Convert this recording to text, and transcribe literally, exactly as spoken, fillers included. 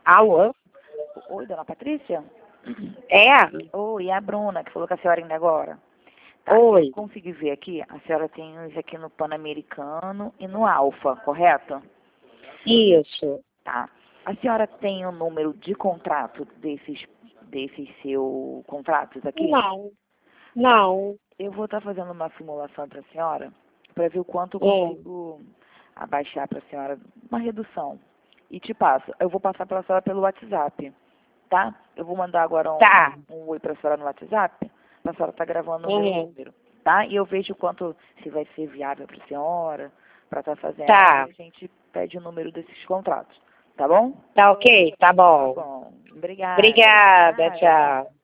Alô? Oi, dona Patrícia? É? Oi, é a Bruna, que falou com a senhora ainda agora. Tá, Oi. eu consegui ver aqui, a senhora tem uns aqui no Pan-Americano e no Alfa, correto? Isso. Tá. A senhora tem o número de contrato desses, desses seus contratos aqui? Não. Não. Eu vou estar fazendo uma simulação para a senhora, para ver o quanto eu É. consigo abaixar para a senhora, uma redução. E te passo. Eu vou passar para a senhora pelo WhatsApp, tá? Eu vou mandar agora um, Tá. um oi para a senhora no WhatsApp, para a senhora estar gravando o meu Uhum. número, tá? E eu vejo quanto, se vai ser viável para a senhora, para estar fazendo, Tá. e a gente pede o número desses contratos, tá bom? Tá ok? Tá Tá bom. bom. Obrigada. Obrigada, Nada. tchau.